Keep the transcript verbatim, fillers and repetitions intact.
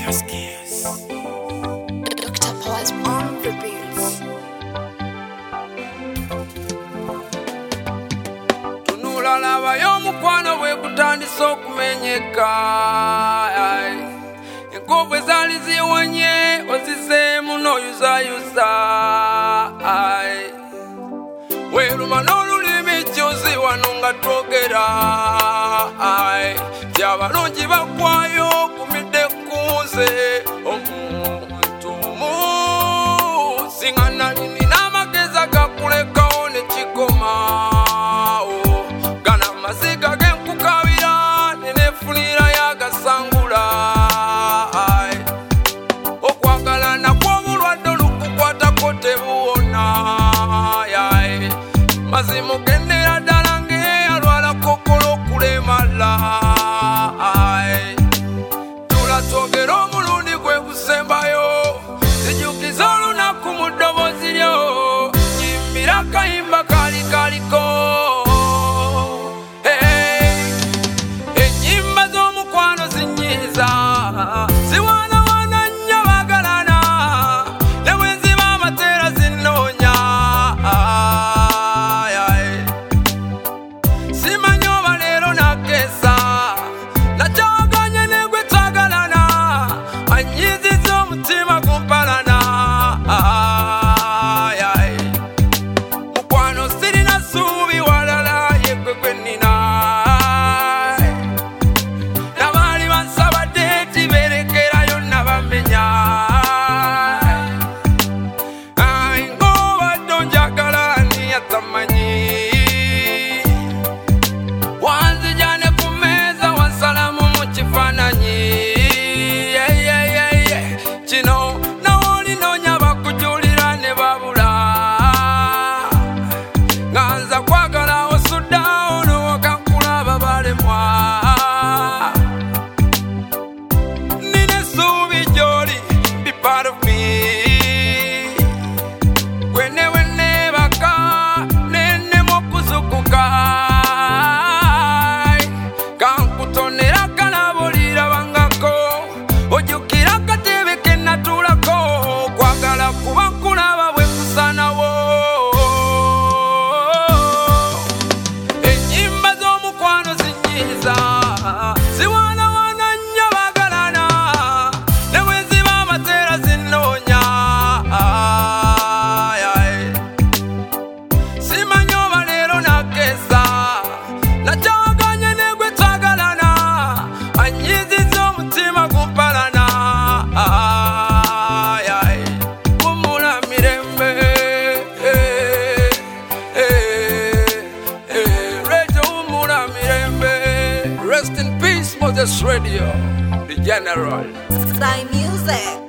Doctor Paul's on the beats. Tunula lava y'omukwano bwe kutandisa okumenyeka. Enkovu ezaali ziwanye oziseemu n'oyuzayuza. Weeruma n'olulimi jjuzi wano nga twogera. Nti abalungi baggwayo kumidde kunze omuntu mu singa nali nina amagezi agakulekawo ne kikoma. Gana amaziga g'enkukabira ne neefunira y'agasangula. Okwagala nakwo obulwadde olukukwatako tebuwona. Mazimu gendera ddala ng'eyalwala kokolo okulemala. Tula twogera omulundi gwe gusembayo. Sijukiza olunaku mu ddoboozi lyo. Nyimbira akayimba kaali kaliko. Ennyimba z'omukwano zinyiiza. Ziwaanawaana nnyo baagalana. Ne bwe nziba amateera zinnoonya. Simanyi oba leero nakeesa. Nakyawaganye ne gwe twagalana. Anyiizizza omutima gumpalana. Mukwano sirina ssuubi walala ye gwe gwe nnina. Nabaali bansaba deeti beerekerayo nabamenya. Ng'obadde onjagala ani atamanyi. Wanzija ne ku mmeeza wansalamu mu kifaananyi. Kino nawe olinoonya bakujulira ne babula. Nga nza kwagala osuddawo n'owoka nkulaba balemwa. Nina essuubi gy'oli, be part of me. Gwe ne bwe neebaka nennema okuzukuka. Kankutonera akalabo lirabangako. Ojjukira akatebe ke natuulako. Kwagala kuba nkulaba bwe kusaanawo. Ennyimba z'omukwano zinyiiza. Ziwaanawaana nnyo baagalana. Ne bwe nziba amateera zinnoonya. Simanyi oba leero nakeesa. Nakyawaganye ne gwe twagalana. Anyiizizza omutima gumpalana. Wumula mirembe. Radio wumula mirembe. Rest in peace, Moses Radio, the general. Sky Music.